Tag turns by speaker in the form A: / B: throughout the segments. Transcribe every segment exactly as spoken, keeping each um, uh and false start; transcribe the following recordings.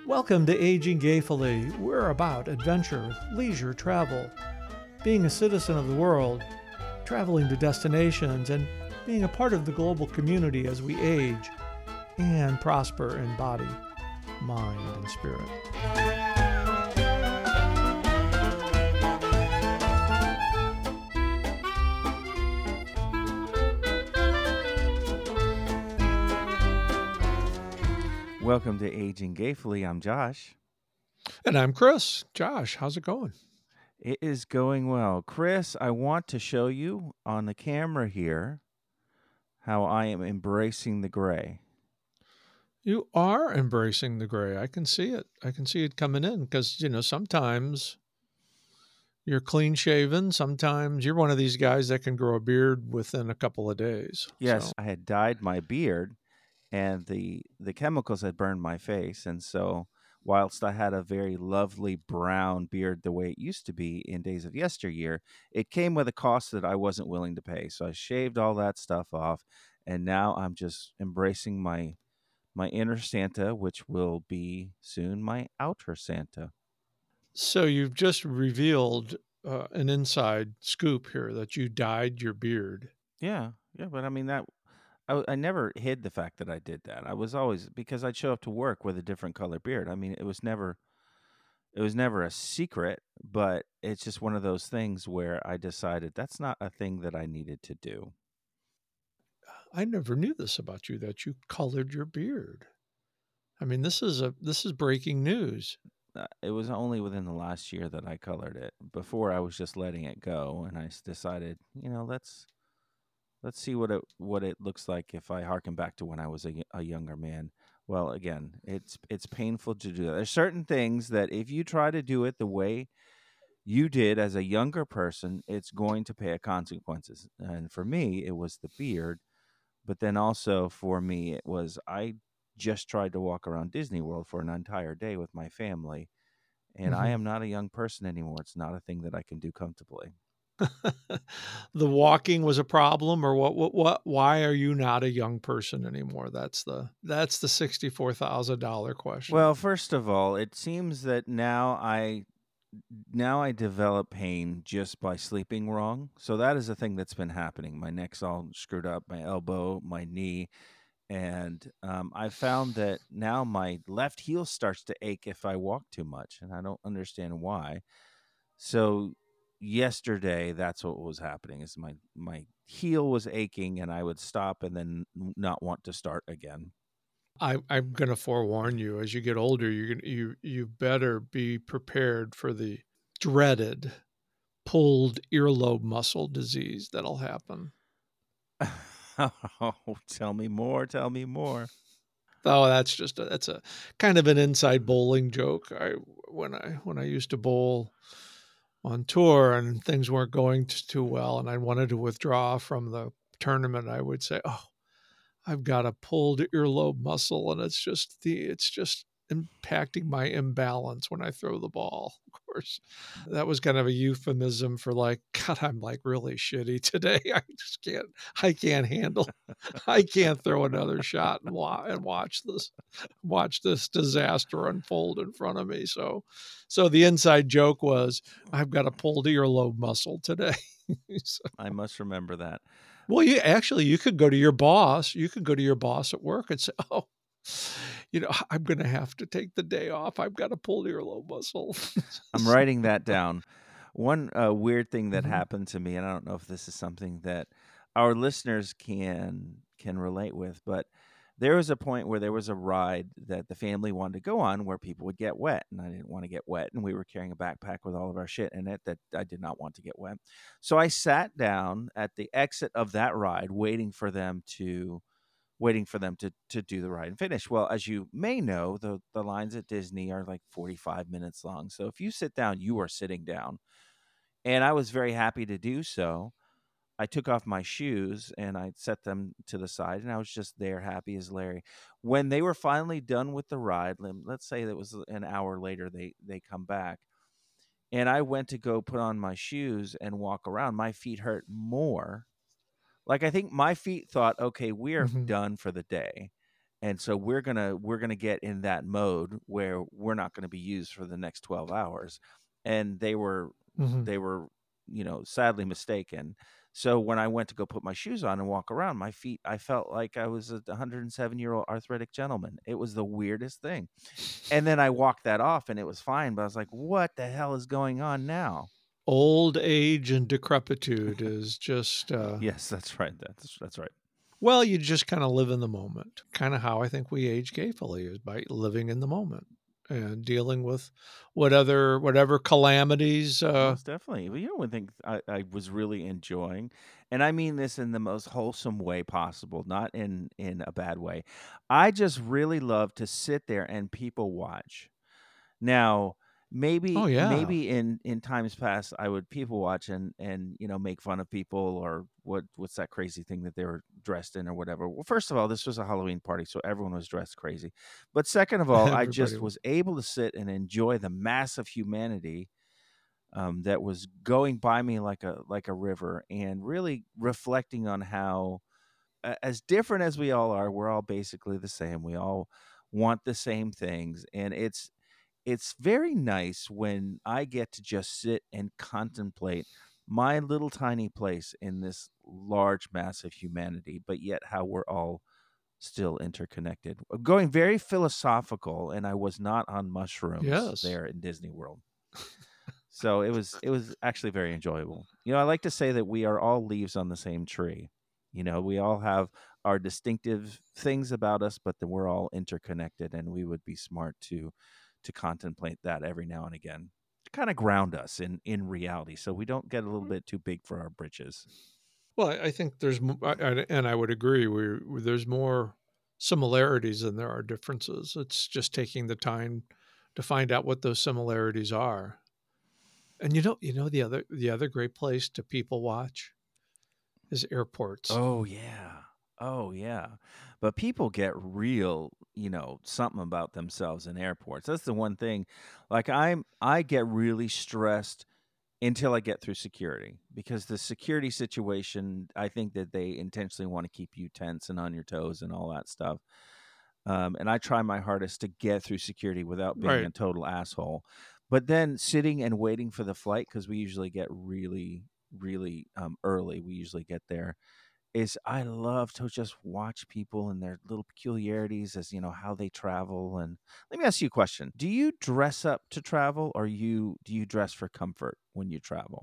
A: Welcome to Aging Gayfully. We're about adventure, leisure, travel, being a citizen of the world, traveling to destinations, and being a part of the global community as we age and prosper in body, mind, and spirit.
B: Welcome to Aging Gayfully. I'm Josh.
A: And I'm Chris. Josh, how's it going?
B: It is going well. Chris, I want to show you on the camera here how I am embracing the gray.
A: You are embracing the gray. I can see it. I can see it coming in because, you know, sometimes you're clean shaven. Sometimes you're one of these guys that can grow a beard within a couple of days.
B: Yes,
A: So.
B: I had dyed my beard and the the chemicals had burned my face. And so whilst I had a very lovely brown beard the way it used to be in days of yesteryear, it came with a cost that I wasn't willing to pay. So I shaved all that stuff off, and now I'm just embracing my my inner Santa, which will be soon my outer Santa.
A: So you've just revealed uh, an inside scoop here that you dyed your beard.
B: Yeah, yeah, but I mean that I, w- I never hid the fact that I did that. I was always, because I'd show up to work with a different color beard. I mean, it was never it was never a secret, but it's just one of those things where I decided that's not a thing that I needed to do.
A: I never knew this about you, that you colored your beard. I mean, this is a this is breaking news.
B: Uh, It was only within the last year that I colored it. Before, I was just letting it go, and I s- decided, you know, let's let's see what it what it looks like if I harken back to when I was a, y- a younger man. Well, again, it's it's painful to do that. There's certain things that if you try to do it the way you did as a younger person, it's going to pay a consequences. And for me, it was the beard, but then also for me, it was I just tried to walk around Disney World for an entire day with my family, and I
A: Mhm.
B: am not a young person anymore. It's not a thing that I can do comfortably.
A: The walking was a problem, or what? What? What? Why are you not a young person anymore? That's the that's the sixty four thousand dollar question.
B: Well, first of all, it seems that now I now I develop pain just by sleeping wrong. So that is a thing that's been happening. My neck's all screwed up, my elbow, my knee, and um, I found that now my left heel starts to ache if I walk too much, and I don't understand why. So yesterday, that's what was happening: is my my heel was aching, and I would stop and then n- not want to start again.
A: I, I'm going to forewarn you. As you get older, you're going you you better be prepared for the dreaded pulled earlobe muscle disease that'll happen.
B: Oh, tell me more! Tell me more!
A: Oh, that's just a, that's a kind of an inside bowling joke. I when I when I used to bowl on tour and things weren't going t- too well, and I wanted to withdraw from the tournament, I would say, "Oh, I've got a pulled earlobe muscle, and it's just the it's just impacting my imbalance when I throw the ball." Of course, that was kind of a euphemism for like, God, I'm like really shitty today. I just can't. I can't handle. I can't throw another shot and, wa- and watch this watch this disaster unfold in front of me. So, so the inside joke was, I've got a pulled earlobe muscle today. So,
B: I must remember that.
A: well, you actually you could go to your boss. You could go to your boss at work and say, "Oh, you know, I'm going to have to take the day off. I've got a pulled earlobe muscle."
B: I'm writing that down. One uh, weird thing that
A: Mhm.
B: happened to me, and I don't know if this is something that our listeners can can relate with, but there was a point where there was a ride that the family wanted to go on where people would get wet, and I didn't want to get wet, and we were carrying a backpack with all of our shit in it that I did not want to get wet. So I sat down at the exit of that ride, waiting for them to waiting for them to to do the ride and finish. Well, as you may know, the the lines at Disney are like forty-five minutes long. So if you sit down, you are sitting down. And I was very happy to do so. I took off my shoes and I set them to the side, and I was just there happy as Larry. When they were finally done with the ride, lem- let's say that was an hour later, they they come back, and I went to go put on my shoes and walk around. My feet hurt more. Like, I think my feet thought, okay, we're
A: Mhm.
B: done for the day. and so we're gonna we're gonna get in that mode where we're not gonna be used for the next twelve hours. And they were
A: Mhm.
B: they were, you know, sadly mistaken. So when I went to go put my shoes on and walk around, my feet, I felt like I was a one hundred seven year old arthritic gentleman. It was the weirdest thing. And then I walked that off and it was fine, but I was like, what the hell is going on now?
A: Old age and decrepitude is just, uh
B: Yes, that's right. That's that's right.
A: well, you just kinda live in the moment. Kinda how I think we age gayfully is by living in the moment and dealing with what other whatever calamities, uh
B: Most definitely. Well, you know one thing I, I was really enjoying, and I mean this in the most wholesome way possible, not in in a bad way. I just really love to sit there and people watch. Now,
A: Oh,
B: maybe
A: yeah.
B: maybe in in times past I would people watch and and you know make fun of people or what what's that crazy thing that they were dressed in or whatever. Well, first of all, this was a Halloween party, so everyone was dressed crazy. But second of all, I
A: Everybody
B: just
A: was
B: was able to sit and enjoy the massive humanity um, that was going by me like a like a river, and really reflecting on how, a- as different as we all are, we're all basically the same. We all want the same things, and it's it's very nice when I get to just sit and contemplate my little tiny place in this large, massive humanity, but yet how we're all still interconnected. Uh, Going very philosophical, and I was not on mushrooms
A: yes.
B: there in Disney World. So it was it was actually very enjoyable. You know, I like to say that we are all leaves on the same tree. You know, we all have our distinctive things about us, but then we're all interconnected, and we would be smart to to contemplate that every now and again to kind of ground us in in reality, so we don't get a little bit too big for our britches.
A: Well, I I think there's m I I and I would agree, we there's more similarities than there are differences. It's just taking the time to find out what those similarities are. And you know you know the other the other great place to people watch is airports.
B: Oh yeah. Oh yeah. But people get real, you know, something about themselves in airports. That's the one thing. Like I'm I get really stressed until I get through security, because the security situation, I think that they intentionally want to keep you tense and on your toes and all that stuff. Um, and I try my hardest to get through security without being a
A: Right.
B: total asshole. But then sitting and waiting for the flight, because we usually get really, really um, early. We usually get there, is I love to just watch people and their little peculiarities as, you know, how they travel. And let me ask you a question. Do you dress up to travel, or you do you dress for comfort when you travel?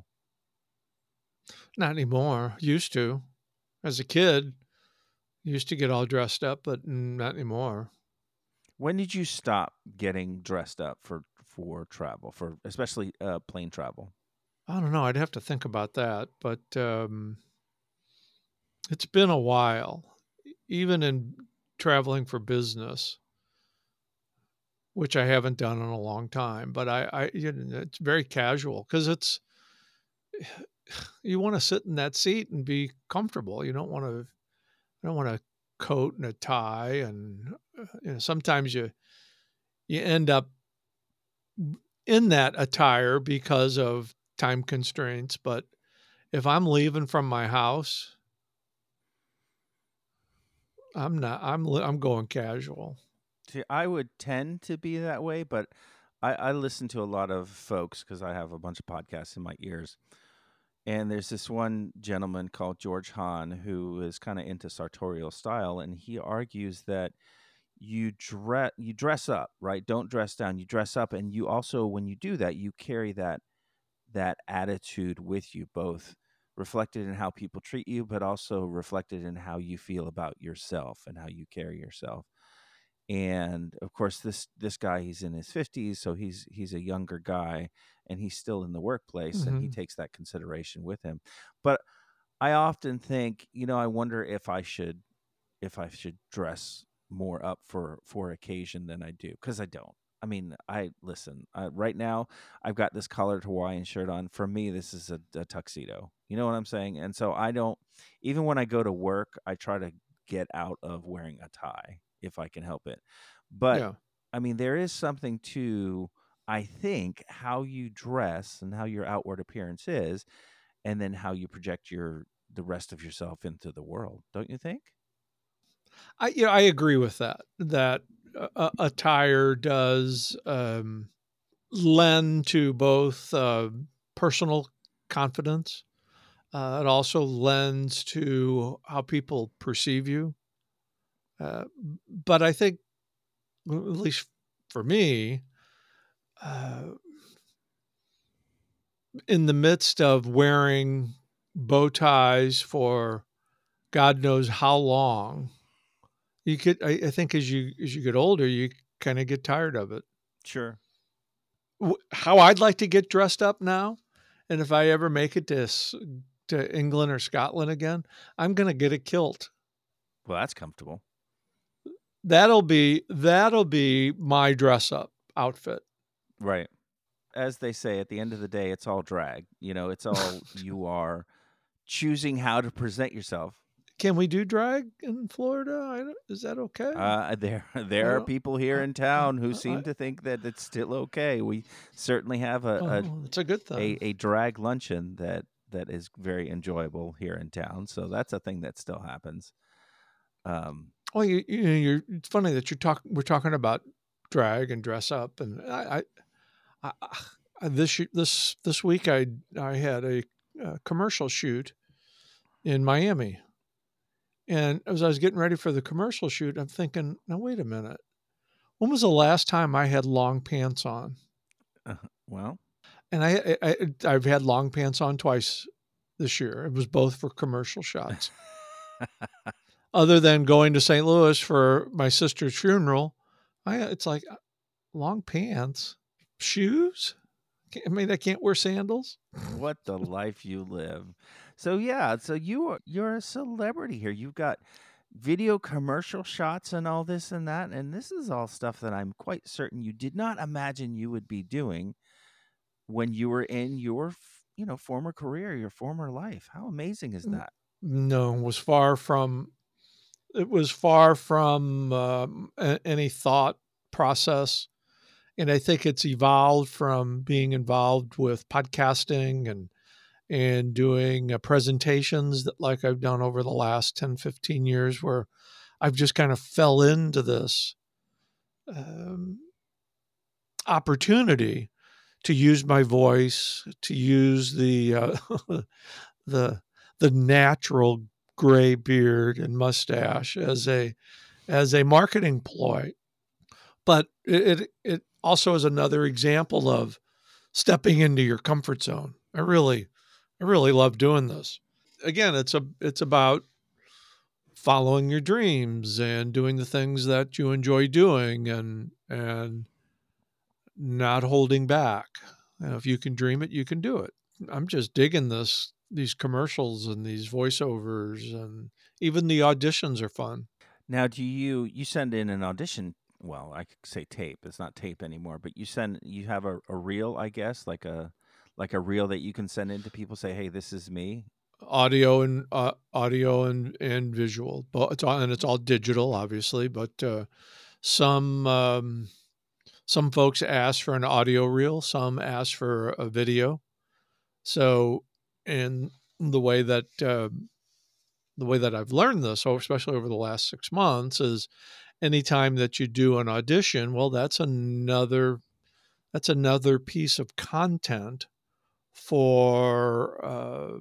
A: Not anymore. Used to. As a kid, used to get all dressed up, but mm, not anymore.
B: When did you stop getting dressed up for for travel, for especially uh plane travel?
A: I don't know, I'd have to think about that, but, um, it's been a while. E even in traveling for business, which I haven't done in a long time, but I I you know, it's very casual because it's you wanna sit in that seat and be comfortable. You don't wanna you don't want a coat and a tie and, uh, you know, sometimes you you end up in that attire because of time constraints, but if I'm leaving from my house, I'm not I'm li I'm going casual.
B: See, I would tend to be that way, but I, I listen to a lot of folks because I have a bunch of podcasts in my ears. And there's this one gentleman called George Hahn who is kind of into sartorial style, and he argues that you dress you dress up, right? Don't dress down. You dress up, and you also, when you do that, you carry that that attitude with you, both reflected in how people treat you, but also reflected in how you feel about yourself and how you carry yourself. And of course, this this guy, he's in his fifties, so he's he's a younger guy, and he's still in the workplace, and he
A: Mhm.
B: takes that consideration with him. But I often think, you know, I wonder if I should if I should dress more up for for occasion than I do, because I don't. I mean, I listen. Uh, right now, I've got this collared Hawaiian shirt on. For me, this is a, a tuxedo. You know what I'm saying? And so I don't. Even when I go to work, I try to get out of wearing a tie if I can help it. But
A: Yeah.
B: I mean, there is something to, I think, how you dress and how your outward appearance is, and then how you project your the rest of yourself into the world. Don't you think?
A: I you know I agree with that. That uh, attire does um, lend to both uh, personal confidence. Uh, it also lends to how people perceive you. Uh, but I think, well, at least for me, uh, in the midst of wearing bow ties for God knows how long, you could. I, I think as you as you get older, you kind of get tired of it.
B: Sure.
A: How I'd like to get dressed up now, and if I ever make it to to England or Scotland again, I'm going to get a kilt.
B: Well, that's comfortable.
A: That'll be that'll be my dress up outfit.
B: Right. As they say, at the end of the day, it's all drag. You know, it's all you are choosing how to present yourself.
A: Can we do drag in Florida? I don't, is that okay?
B: Uh, there,
A: I
B: there are
A: don't.
B: people here
A: Uh,
B: in
A: uh,
B: town who
A: uh, I,
B: seem to think that it's still okay. We certainly have a a,
A: oh, it's a good
B: a,
A: thing.
B: a drag luncheon that that is very enjoyable here in town. So that's a thing that still happens. Um,
A: Well, you, you know, you're. It's funny that you're talking. We're talking about drag and dress up, and I, I, I, I this this this week I I had a, uh commercial shoot in Miami, and as I was getting ready for the commercial shoot, I'm thinking, now wait a minute, when was the last time I had long pants on?
B: well,
A: And I, I I've had long pants on twice this year. It was both for commercial shots. Other than going to Saint Louis for my sister's funeral, I it's like long pants, shoes. I mean, I can't wear sandals.
B: what the life you live. So yeah, so you are you're a celebrity here. You've got video commercial shots and all this and that, and this is all stuff that I'm quite certain you did not imagine you would be doing when you were in your f- you know former career, your former life. How amazing is that?
A: No, it was far from. It was far from um, a- any thought process, and I think it's evolved from being involved with podcasting and and doing uh, presentations that like I've done over the last ten, fifteen years, where I've just kind of fell into this um, opportunity to use my voice, to use the uh, the the natural gray beard and mustache as a as a marketing ploy. But it it, it also is another example of stepping into your comfort zone. I really I really love doing this. Again, it's a it's about following your dreams and doing the things that you enjoy doing, and and not holding back. You know, if you can dream it, you can do it. I'm just digging this these commercials and these voiceovers, and even the auditions are fun.
B: Now, do you you send in an audition? Well, I could say tape. It's not tape anymore, but you send you have a, a reel, I guess, like a like a reel that you can send in to people. Say, hey, this is me.
A: Audio and uh, audio and and visual, but it's all and it's all digital, obviously. But uh, some um, some folks ask for an audio reel, some ask for a video. So, and the way that uh, the way that I've learned this, oh, especially over the last six months, is anytime that you do an audition, well, that's another that's another piece of content for uh,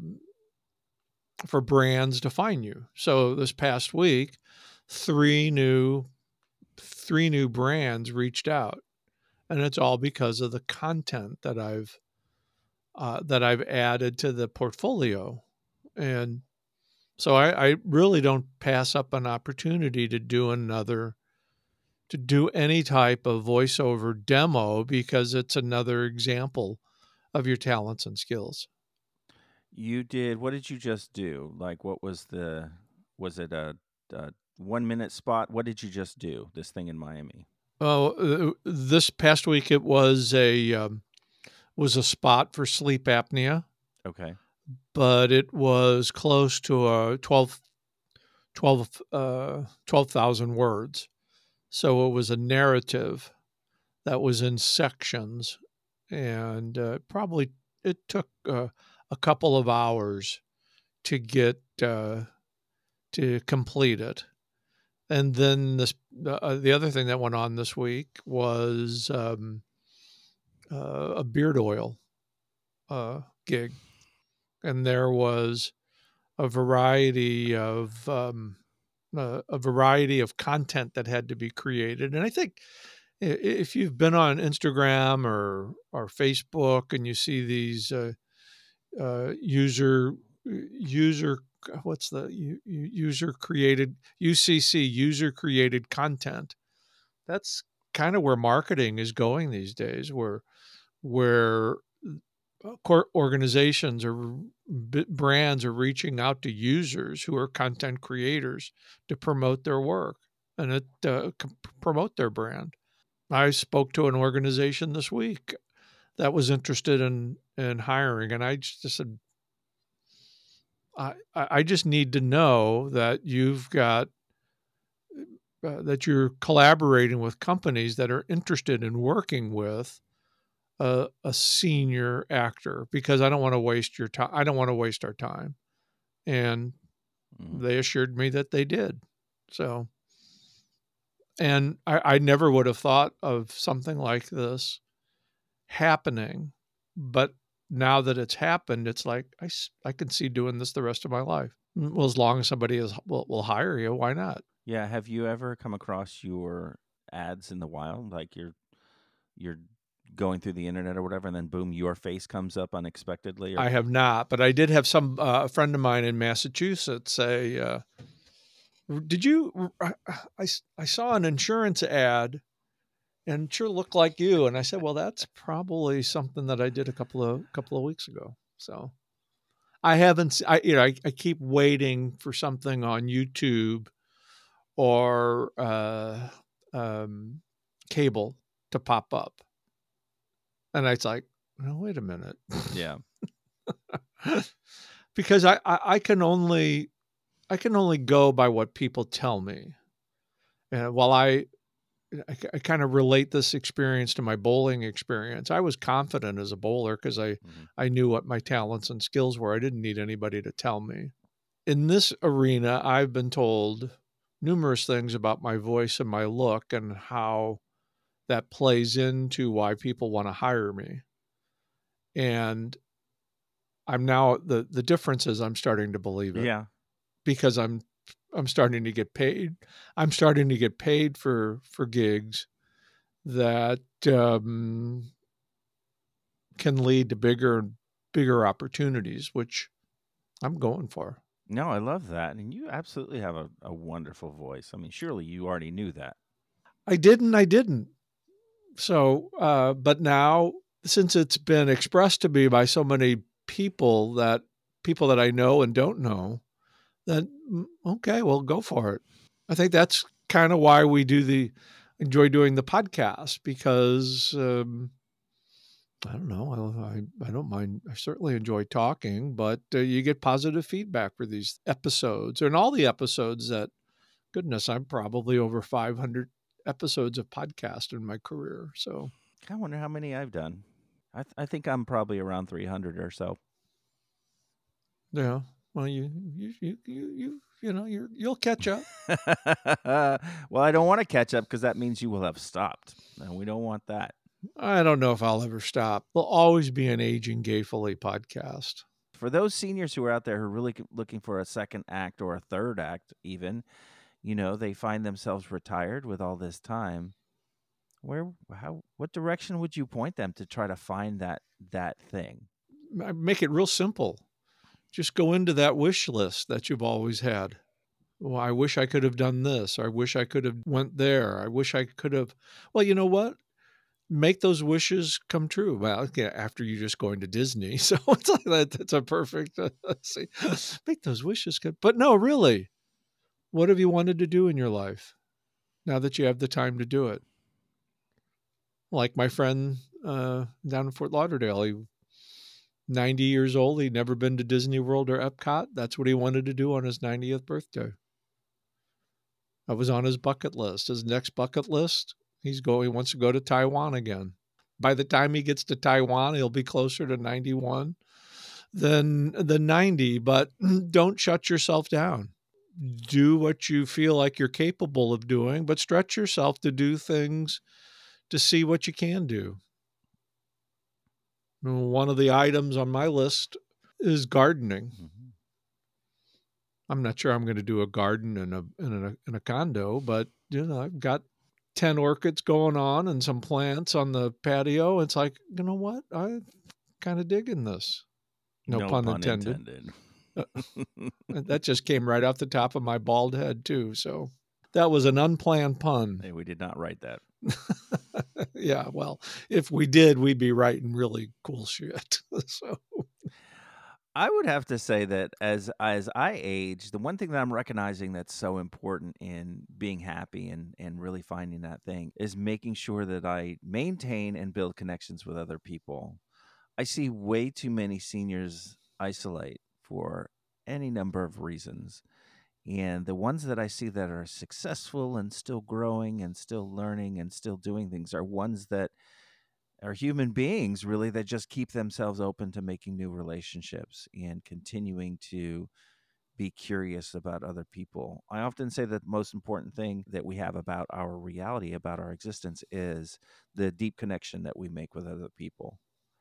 A: for brands to find you. So this past week, three new three new brands reached out, and it's all because of the content that I've uh, that I've added to the portfolio. And so I, I really don't pass up an opportunity to do another to do any type of voiceover demo, because it's another example of your talents and skills.
B: You did. What did you just do? Like, what was the? Was it a, a one minute spot? What did you just do? This thing in Miami.
A: Oh, uh, this past week it was a um, was a spot for sleep apnea,
B: Okay.
A: but it was close to a twelve, twelve, uh, twelve thousand words. So it was a narrative that was in sections, and uh, probably it took uh, a couple of hours to get uh, to complete it. And then this, uh, the other thing that went on this week was um, uh, a beard oil uh, gig, and there was a variety of um, uh, a variety of content that had to be created. And I think if you've been on Instagram or or Facebook and you see these uh, uh, user user what's the user created U C C user created content, that's kind of where marketing is going these days, where where organizations or brands are reaching out to users who are content creators to promote their work and it, uh, promote their brand. I spoke to an organization this week that was interested in in hiring, and I just said, I I just need to know that you've got uh, that you're collaborating with companies that are interested in working with a, a senior actor, because I don't want to waste your time. I don't want to waste our time. And mm. they assured me that they did. So, and I, I never would have thought of something like this happening, but now that it's happened, it's like, I, I can see doing this the rest of my life. Well, as long as somebody is will, will hire you, why not?
B: Yeah. Have you ever come across your ads in the wild? Like you're, you're going through the internet or whatever, and then boom, your face comes up unexpectedly? Or...
A: I have not, but I did have some, uh, a friend of mine in Massachusetts say, uh, did you, I, I, I saw an insurance ad and sure looked like you. And I said, well, that's probably something that I did a couple of, couple of weeks ago. So I haven't, I, you know, I, I keep waiting for something on YouTube or, uh, um, cable to pop up. And it's like, no, wait a minute.
B: Yeah.
A: Because I, I, I can only, I can only go by what people tell me. And while I, I, I kind of relate this experience to my bowling experience, I was confident as a bowler because I, mm-hmm. I knew what my talents and skills were. I didn't need anybody to tell me. In this arena, I've been told numerous things about my voice and my look and how that plays into why people want to hire me. And I'm now, the, the difference is I'm starting to believe it.
B: Yeah.
A: Because I'm I'm starting to get paid. I'm starting to get paid for for gigs that um, can lead to bigger and bigger opportunities, which I'm going for.
B: No, I love that. And you absolutely have a, a wonderful voice. I mean, surely you already knew that.
A: I didn't, I didn't. So, uh, but now, since it's been expressed to me by so many people that people that I know and don't know, then okay, well, go for it. I think that's kind of why we do the enjoy doing the podcast, because um, I don't know, I, I don't mind. I certainly enjoy talking, but uh, you get positive feedback for these episodes and all the episodes that, goodness, I'm probably over five hundred episodes of podcast in my career. So
B: I wonder how many I've done. I, th- I think I'm probably around three hundred or so.
A: Yeah. Well, you, you, you, you, you, you know, you're, you'll catch up.
B: Well, I don't want to catch up because that means you will have stopped, and we don't want that.
A: I don't know if I'll ever stop. There'll always be an Aging Gayfully podcast.
B: For those seniors who are out there who are really looking for a second act or a third act, even, you know, they find themselves retired with all this time. Where, how, what direction would you point them to try to find that that thing?
A: I make it real simple. Just go into that wish list that you've always had. Well, I wish I could have done this. I wish I could have went there. I wish I could have. Well, you know what? Make those wishes come true. Well, yeah, after you just going to Disney, so it's like that. That's a perfect. Uh, see, make those wishes come. But no, really, what have you wanted to do in your life? Now that you have the time to do it, like my friend uh, down in Fort Lauderdale, he ninety years old. He'd never been to Disney World or Epcot. That's what he wanted to do on his ninetieth birthday. That was on his bucket list. His next bucket list, he's going, he wants to go to Taiwan again. By the time he gets to Taiwan, he'll be closer to ninety-one than, than ninety, but don't shut yourself down. do what you feel like you're capable of doing, but stretch yourself to do things to see what you can do. One of the items on my list is gardening.
B: Mm-hmm.
A: I'm not sure I'm going to do a garden in a in a in a condo, but you know, I've got ten orchids going on and some plants on the patio. It's like, you know what? I'm kind of digging this. No,
B: No
A: pun
B: pun
A: intended.
B: intended.
A: That just came right off the top of my bald head too. So that was an unplanned pun.
B: Hey, we did not write that.
A: Yeah, well, if we did, we'd be writing really cool shit. So
B: I would have to say that as as I age, the one thing that I'm recognizing that's so important in being happy and and really finding that thing is making sure that I maintain and build connections with other people. I see way too many seniors isolate for any number of reasons. And the ones that I see that are successful and still growing and still learning and still doing things are ones that are human beings, really, that just keep themselves open to making new relationships and continuing to be curious about other people. I often say that the most important thing that we have about our reality, about our existence, is the deep connection that we make with other people.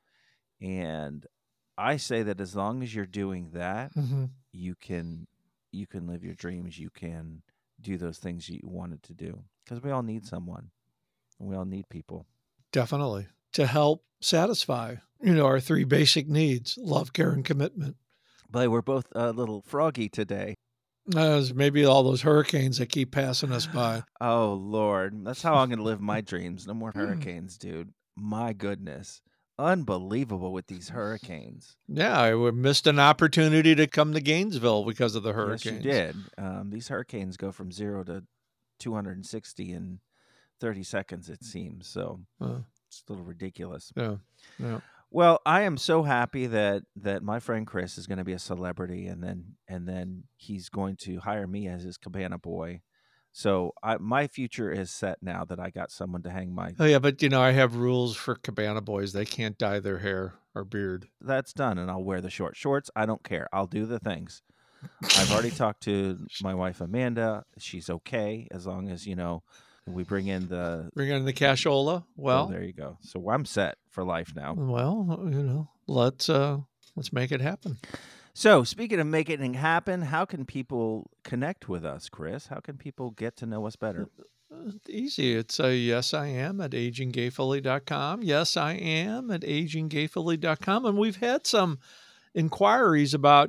B: And I say that as long as you're doing that,
A: mhm.
B: you can you can live your dreams, you can do those things you wanted to do, because we all need someone and we all need people.
A: Definitely to help satisfy, you know, our three basic needs: love, care, and commitment.
B: But we're both a little froggy today.
A: As maybe all those hurricanes that keep passing us by.
B: Oh Lord, that's how I'm gonna live my dreams. No more
A: Hmm.
B: hurricanes, dude. My goodness, unbelievable with these hurricanes.
A: Yeah, I w- missed an opportunity to come to Gainesville because of the
B: Yes, you
A: hurricanes.
B: did. Um, these hurricanes go from zero to two hundred sixty in thirty seconds, it seems. So
A: Uh,
B: it's a little ridiculous.
A: yeah, yeah.
B: Well, I am so happy that that my friend Chris is going to be a celebrity, and then and then he's going to hire me as his cabana boy. So I, my future is set now that I got someone to hang my.
A: Oh yeah, but you know, I have rules for cabana boys. They can't dye their hair or beard.
B: That's done, and I'll wear the short shorts. I don't care. I'll do the things. I've already talked to my wife Amanda. She's okay as long as you know we bring in the.
A: Bring in the cashola.
B: Oh,
A: Well,
B: there you go. So I'm set for life now.
A: well, you know, let's uh let's make it happen.
B: So, speaking of making it happen, how can people connect with us, Chris? How can people get to know us better?
A: Uh, Easy. It's a yes, I am at aging gayfully dot com. Yes, I am at aging gayfully dot com. And we've had some inquiries about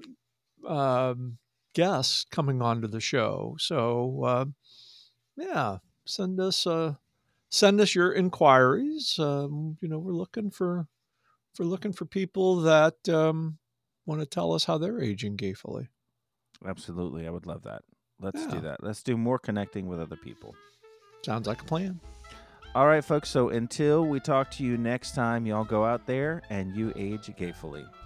A: um, guests coming onto the show. So, uh, yeah, send us uh, send us your inquiries. Um, you know, we're looking for we're looking for people that um, want to tell us how they're aging gayfully.
B: Absolutely. I would love that. Let's
A: Yeah,
B: do that. Let's do more connecting with other people.
A: sounds like a plan.
B: All right, folks. So, until we talk to you next time, y'all go out there and you age gayfully.